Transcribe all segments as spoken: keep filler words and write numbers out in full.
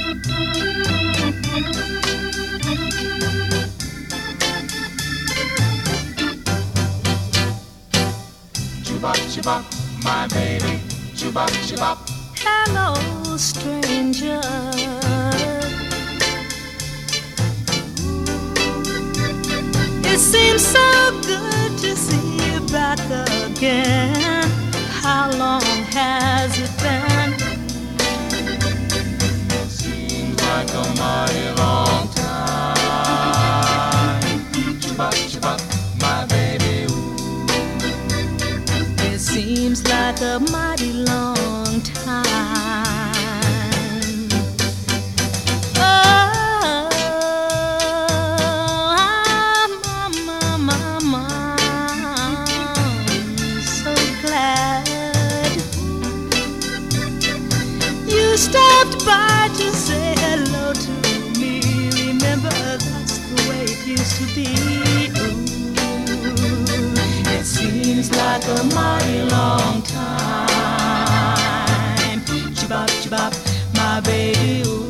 Chubop, chubop, my baby. Chubop, chubop. Hello, stranger. It seems so good to see you back again. How long has it been? Seems like a mighty long time. Chubop, chubop, my baby. Ooh. It seems like a mighty long time. Oh, my, my, my, I'm so glad you stopped by to say hello to me. Remember, that's the way it used to be. Ooh, it seems like a mighty long time. Chibop, chibop, my baby. Ooh,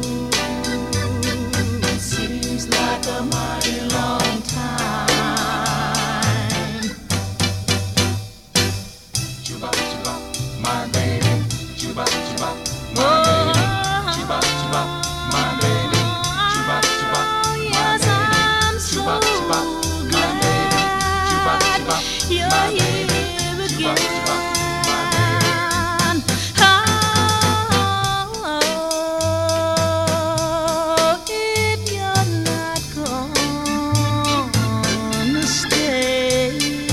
it seems like a mighty long time. Chubop, chubop, my baby. Chubop, chubop, my baby. Chubop, chubop, my baby. Chubop, chubop, my Yes, baby. I'm so Chubop, chubop, my baby. Chubop, chubop, you're my baby. here Chubop, again. chubop, my baby. Oh, if you're not gonna stay,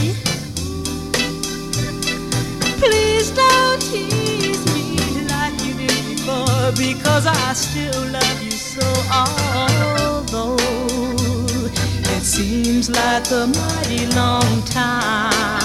please don't tease me like you did before, because I still love you so. Although it seems like a mighty long time.